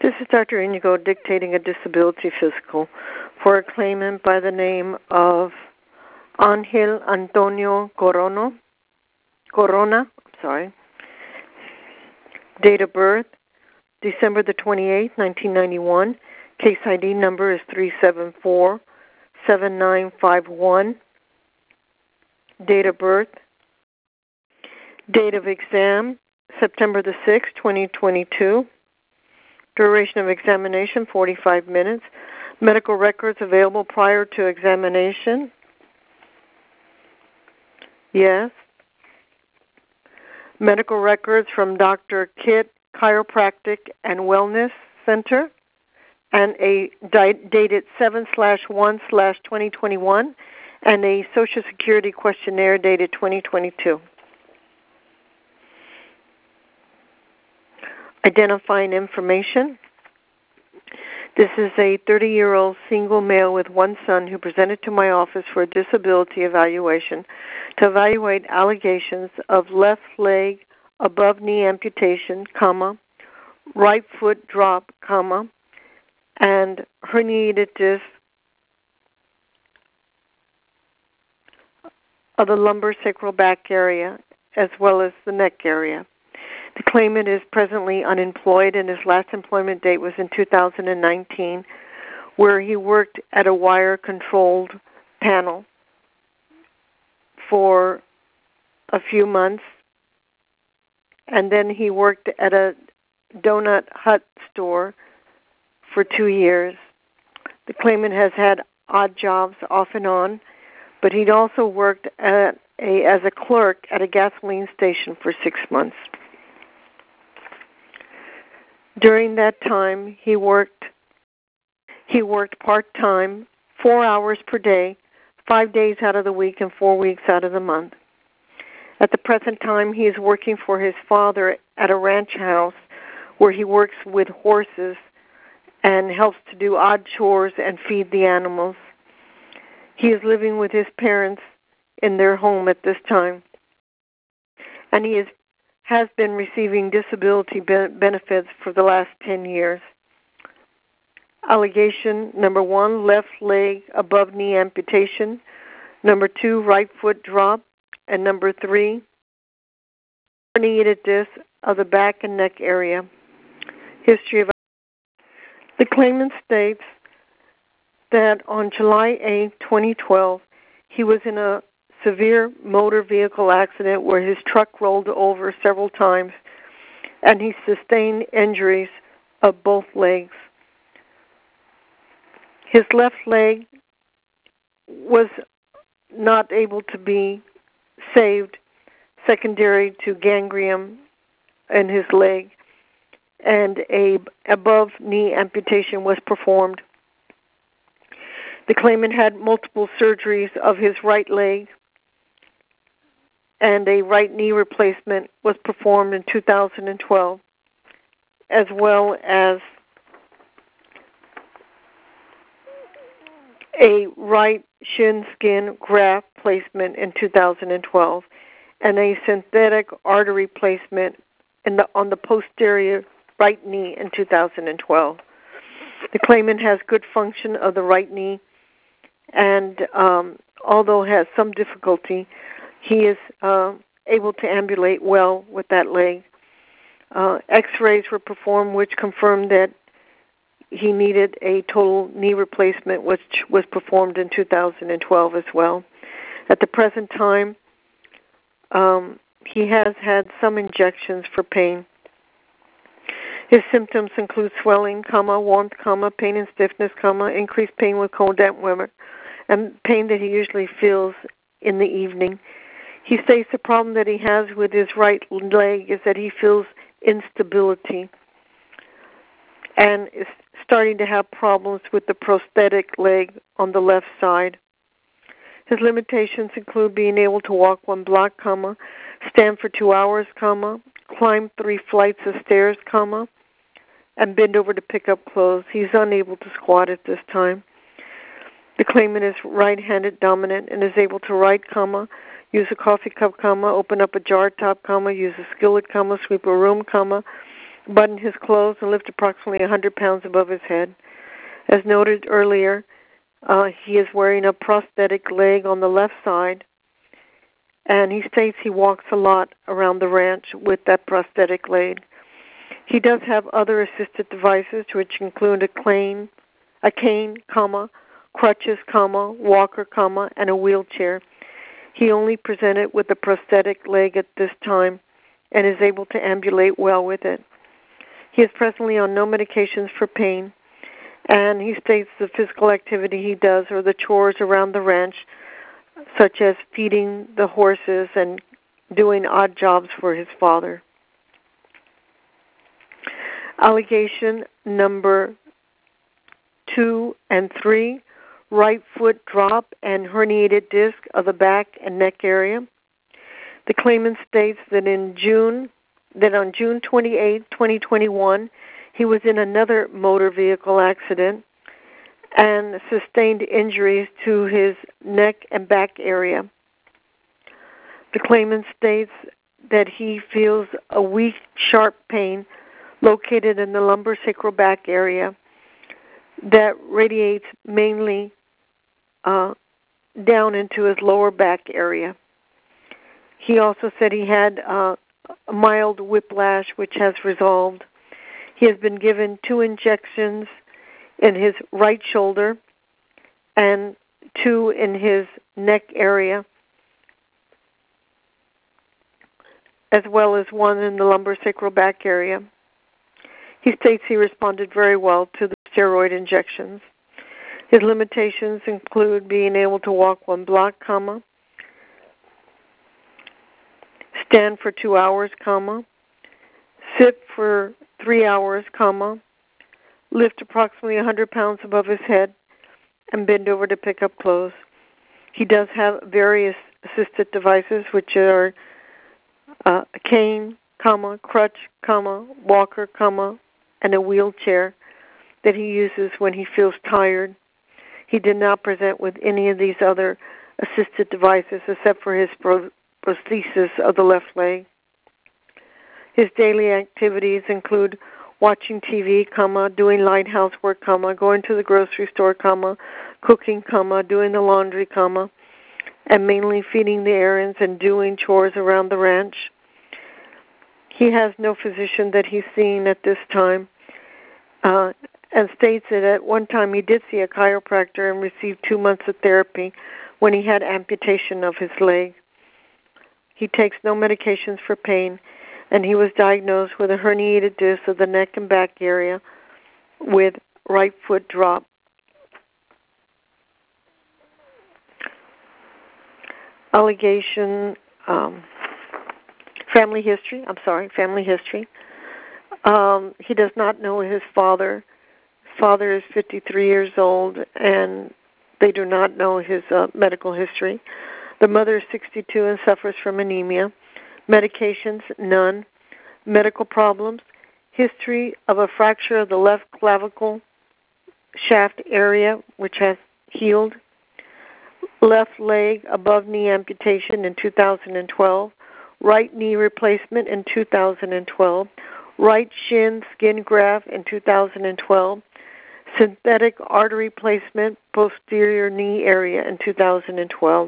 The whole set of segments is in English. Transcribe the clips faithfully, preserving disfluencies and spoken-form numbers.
This is Doctor Inigo dictating a disability physical for a claimant by the name of Angel Antonio Corono, Corona. Sorry. Date of birth, December the twenty-eighth, nineteen ninety-one. Case I D number is three seven four seven nine five one. Date of birth. Date of exam, September the sixth, twenty twenty-two. Duration of examination, forty-five minutes. Medical records available prior to examination. Yes. Medical records from Doctor Kit Chiropractic and Wellness Center, and a di- dated seven slash one slash twenty twenty-one, and a Social Security questionnaire dated twenty twenty-two. Identifying information. This is a thirty-year-old single male with one son who presented to my office for a disability evaluation to evaluate allegations of left leg above knee amputation, comma, right foot drop, comma, and herniated disc of the lumbar sacral back area as well as the neck area. The claimant is presently unemployed, and his last employment date was in two thousand nineteen, where he worked at a wire-controlled panel for a few months, and then he worked at a donut hut store for two years. The claimant has had odd jobs off and on, but he'd also worked at a, as a clerk at a gasoline station for six months. During that time, he worked he worked part-time, four hours per day, five days out of the week and four weeks out of the month. At the present time, he is working for his father at a ranch house where he works with horses and helps to do odd chores and feed the animals. He is living with his parents in their home at this time, and he is has been receiving disability benefits for the last ten years. Allegation number one, left leg above knee amputation. Number two, right foot drop. And number three, herniated disc of the back and neck area. History of the claimant states that on July eighth, twenty twelve, he was in a severe motor vehicle accident where his truck rolled over several times and he sustained injuries of both legs. His left leg was not able to be saved secondary to gangrene in his leg, and a above knee amputation was performed. The claimant had multiple surgeries of his right leg, and a right knee replacement was performed in two thousand twelve, as well as a right shin skin graft placement in two thousand twelve, and a synthetic artery placement in the, on the posterior right knee in two thousand twelve. The claimant has good function of the right knee, and um, although has some difficulty, he is uh, able to ambulate well with that leg. Uh, X-rays were performed which confirmed that he needed a total knee replacement, which was performed in two thousand twelve as well. At the present time, um, he has had some injections for pain. His symptoms include swelling, comma, warmth, comma, pain and stiffness, comma, increased pain with cold damp weather, and pain that he usually feels in the evening. He states the problem that he has with his right leg is that he feels instability and is starting to have problems with the prosthetic leg on the left side. His limitations include being able to walk one block, comma, stand for two hours, comma, climb three flights of stairs, comma, and bend over to pick up clothes. He's unable to squat at this time. The claimant is right-handed dominant and is able to write, comma, use a coffee cup, comma, open up a jar top, comma, use a skillet, comma, sweep a room, comma, button his clothes, and lift approximately one hundred pounds above his head. As noted earlier, uh, he is wearing a prosthetic leg on the left side, and he states he walks a lot around the ranch with that prosthetic leg. He does have other assisted devices, which include a cane, a cane, comma, crutches, comma, walker, comma, and a wheelchair. He only presented with a prosthetic leg at this time and is able to ambulate well with it. He is presently on no medications for pain, and he states the physical activity he does are the chores around the ranch, such as feeding the horses and doing odd jobs for his father. Allegation number two and three, right foot drop and herniated disc of the back and neck area. The claimant states that in June, that on June twenty-eighth, twenty twenty-one, he was in another motor vehicle accident and sustained injuries to his neck and back area. The claimant states that he feels a weak, sharp pain located in the lumbosacral back area that radiates mainly uh, down into his lower back area. He also said he had uh, a mild whiplash, which has resolved. He has been given two injections in his right shoulder and two in his neck area, as well as one in the lumbosacral back area. He states he responded very well to the steroid injections. His limitations include being able to walk one block, comma, stand for two hours, comma, sit for three hours, comma, lift approximately one hundred pounds above his head, and bend over to pick up clothes. He does have various assisted devices, which are uh, a cane, comma, crutch, comma, walker, comma, and a wheelchair that he uses when he feels tired. He did not present with any of these other assisted devices except for his pro- prosthesis of the left leg. His daily activities include watching T V, comma, doing light housework, comma, going to the grocery store, comma, cooking, comma, doing the laundry, comma, and mainly feeding the errands and doing chores around the ranch. He has no physician that he's seeing at this time, uh, and states that at one time he did see a chiropractor and received two months of therapy when he had amputation of his leg. He takes no medications for pain, and he was diagnosed with a herniated disc of the neck and back area with right foot drop. Allegation, um, family history, I'm sorry, family history. Um, he does not know his father. His father is fifty-three years old, and they do not know his uh, medical history. The mother is sixty-two and suffers from anemia. Medications, none. Medical problems, history of a fracture of the left clavicle shaft area, which has healed. Left leg above knee amputation in two thousand twelve. Right knee replacement in two thousand twelve. Right shin skin graft in two thousand twelve. Synthetic artery placement posterior knee area in two thousand twelve.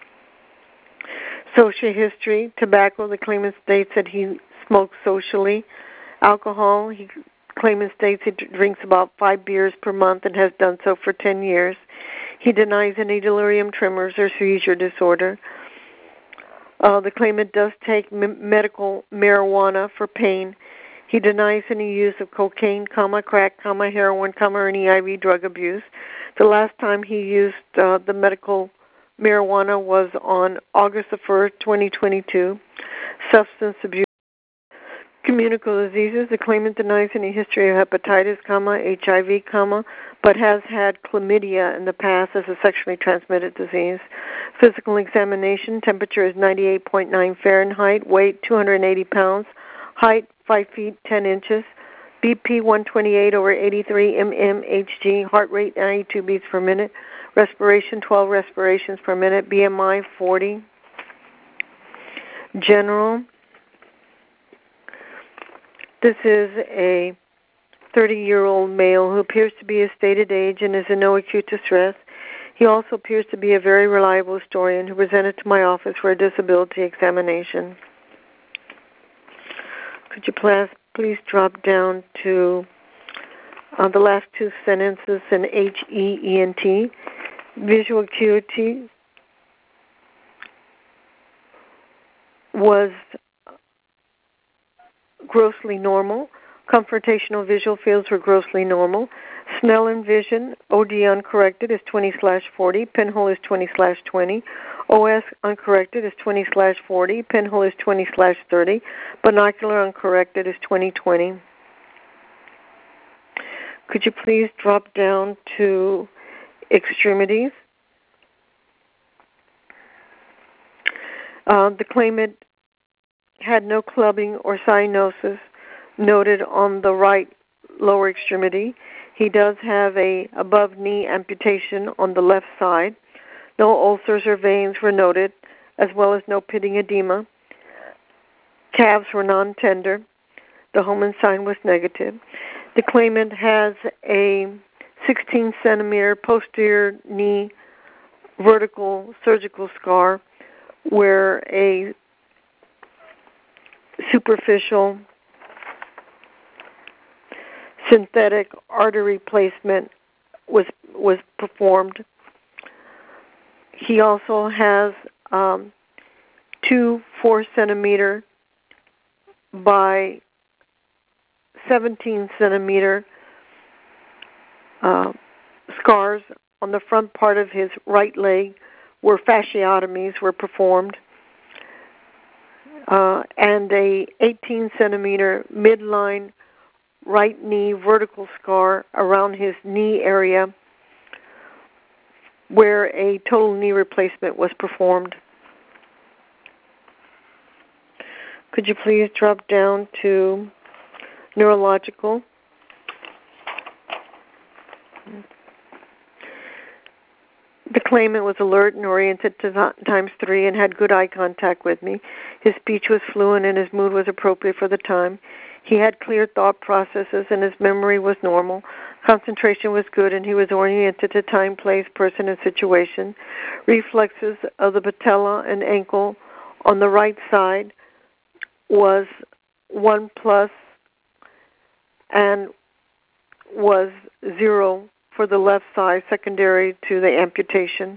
Social history, tobacco, the claimant states that he smokes socially. Alcohol, he claimant states he drinks about five beers per month and has done so for ten years. He denies any delirium tremors or seizure disorder. Uh, the claimant does take m- medical marijuana for pain. He denies any use of cocaine, comma, crack, comma, heroin, comma, or any I V drug abuse. The last time he used uh, the medical marijuana was on August the first, twenty twenty-two. Substance abuse. Communicable diseases. The claimant denies any history of hepatitis, comma, H I V, comma, but has had chlamydia in the past as a sexually transmitted disease. Physical examination. Temperature is ninety-eight point nine Fahrenheit. Weight two hundred eighty pounds. Height five feet ten inches. B P one twenty-eight over eighty-three millimeters H G. Heart rate ninety-two beats per minute. Respiration twelve respirations per minute. B M I forty. General. This is a thirty-year-old male who appears to be a stated age and is in no acute distress. He also appears to be a very reliable historian who presented to my office for a disability examination. Could you please, please drop down to uh, the last two sentences in H E E N T. Visual acuity was grossly normal. Confrontational visual fields were grossly normal. Snellen vision, O D uncorrected, is twenty slash forty. Pinhole is twenty slash twenty. O S uncorrected is twenty slash forty. Pinhole is twenty slash thirty. Binocular uncorrected is twenty twenty. Could you please drop down to extremities? Uh, the claimant had no clubbing or cyanosis noted on the right lower extremity. He does have a above knee amputation on the left side. No ulcers or veins were noted, as well as no pitting edema. Calves were non-tender. The Homan sign was negative. The claimant has a sixteen centimeter posterior knee vertical surgical scar where a superficial synthetic artery placement was was performed. He also has um, two four centimeter by seventeen centimeter uh, scars on the front part of his right leg where fasciotomies were performed, uh, and a eighteen centimeter midline right knee vertical scar around his knee area where a total knee replacement was performed. Could you please drop down to neurological? The claimant was alert and oriented to times three and had good eye contact with me. His speech was fluent and his mood was appropriate for the time. He had clear thought processes and his memory was normal. Concentration was good and he was oriented to time, place, person, and situation. Reflexes of the patella and ankle on the right side was one plus and was zero for the left side, secondary to the amputation.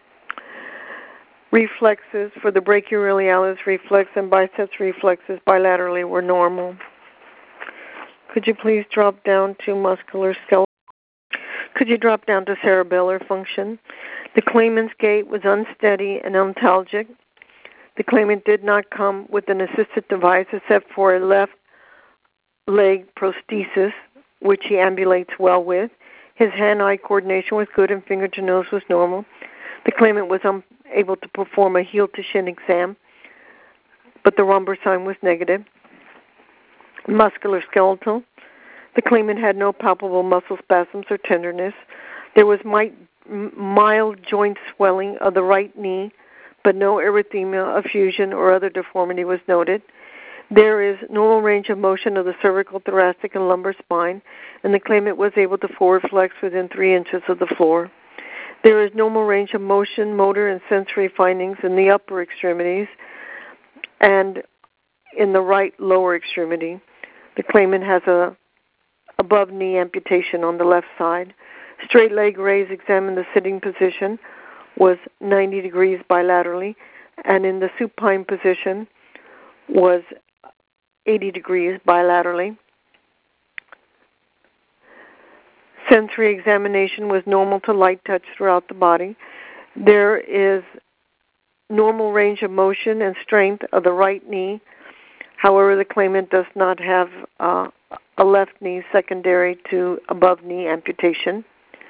Reflexes for the brachioradialis reflex and biceps reflexes bilaterally were normal. Could you please drop down to muscular skeletal? Could you drop down to cerebellar function? The claimant's gait was unsteady and antalgic. The claimant did not come with an assisted device except for a left leg prosthesis, which he ambulates well with. His hand-eye coordination was good and finger-to-nose was normal. The claimant was unable to perform a heel-to-shin exam, but the Romberg sign was negative. Muscular skeletal. The claimant had no palpable muscle spasms or tenderness. There was mild joint swelling of the right knee, but no erythema, effusion, or other deformity was noted. There is normal range of motion of the cervical, thoracic, and lumbar spine, and the claimant was able to forward flex within three inches of the floor. There is normal range of motion, motor, and sensory findings in the upper extremities and in the right lower extremity. The claimant has a above knee amputation on the left side. Straight leg raise examined the sitting position was ninety degrees bilaterally, and in the supine position was eighty degrees bilaterally. Sensory examination was normal to light touch throughout the body. There is normal range of motion and strength of the right knee. However, the claimant does not have uh, a left knee secondary to above knee amputation.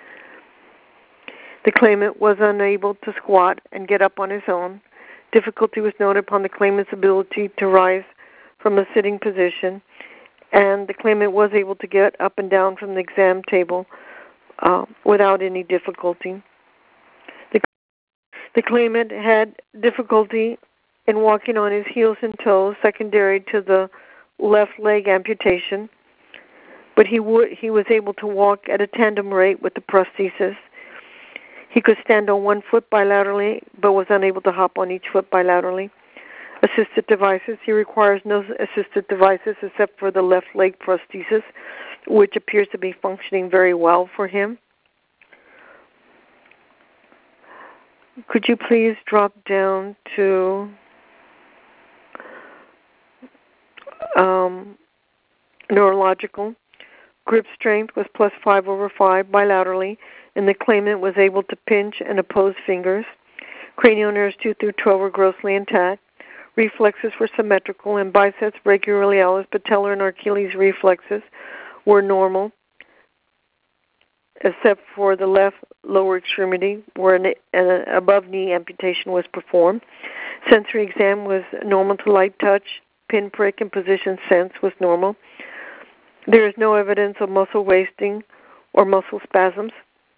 The claimant was unable to squat and get up on his own. Difficulty was noted upon the claimant's ability to rise from a sitting position, and the claimant was able to get up and down from the exam table uh, without any difficulty. The, the claimant had difficulty in walking on his heels and toes, secondary to the left leg amputation, but he would he was able to walk at a tandem rate with the prosthesis. He could stand on one foot bilaterally, but was unable to hop on each foot bilaterally. Assisted devices. He requires no assisted devices except for the left leg prosthesis, which appears to be functioning very well for him. Could you please drop down to um, neurological? Grip strength was plus five over five bilaterally, and the claimant was able to pinch and oppose fingers. Cranial nerves two through twelve were grossly intact. Reflexes were symmetrical, and biceps, brachioradialis, patellar, and Achilles reflexes were normal, except for the left lower extremity, where an, an above-knee amputation was performed. Sensory exam was normal to light touch. Pinprick and position sense was normal. There is no evidence of muscle wasting or muscle spasms.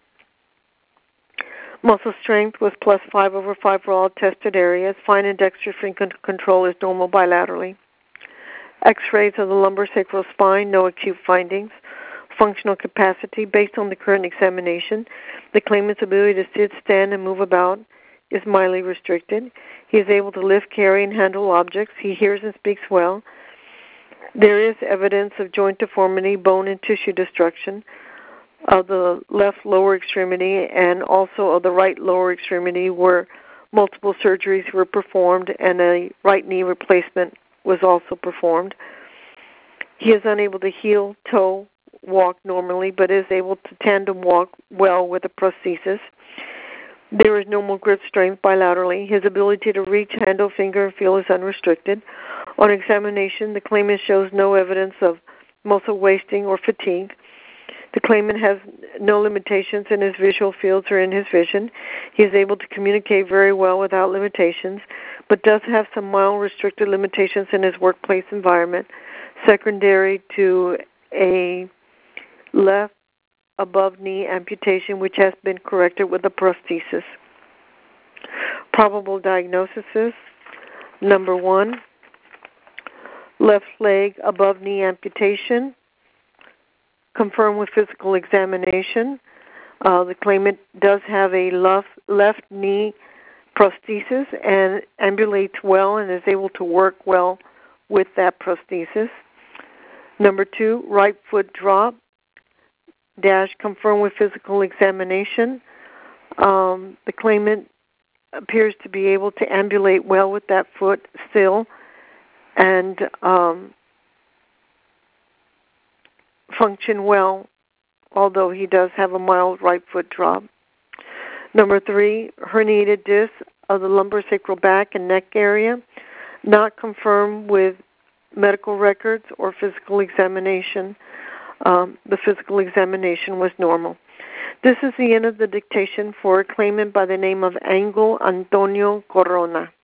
Muscle strength was plus five over five for all tested areas. Fine and dexterous control is normal bilaterally. X-rays of the lumbosacral spine, no acute findings. Functional capacity, based on the current examination, the claimant's ability to sit, stand, and move about is mildly restricted. He is able to lift, carry, and handle objects. He hears and speaks well. There is evidence of joint deformity, bone and tissue destruction of the left lower extremity and also of the right lower extremity, where multiple surgeries were performed and a right knee replacement was also performed. He is unable to heel, toe, walk normally, but is able to tandem walk well with a prosthesis. There is normal grip strength bilaterally. His ability to reach, handle, finger, and feel is unrestricted. On examination, the claimant shows no evidence of muscle wasting or fatigue. The claimant has no limitations in his visual fields or in his vision. He is able to communicate very well without limitations, but does have some mild restricted limitations in his workplace environment, secondary to a left above knee amputation, which has been corrected with a prosthesis. Probable diagnosis: number one, left leg above knee amputation, confirmed with physical examination. Uh, the claimant does have a left, left knee prosthesis and ambulates well and is able to work well with that prosthesis. Number two, right foot drop, dash, confirmed with physical examination. Um, the claimant appears to be able to ambulate well with that foot still and um, function well, although he does have a mild right foot drop. Number three, herniated disc of the lumbosacral back and neck area, not confirmed with medical records or physical examination. Um, the physical examination was normal. This is the end of the dictation for a claimant by the name of Angel Antonio Corona.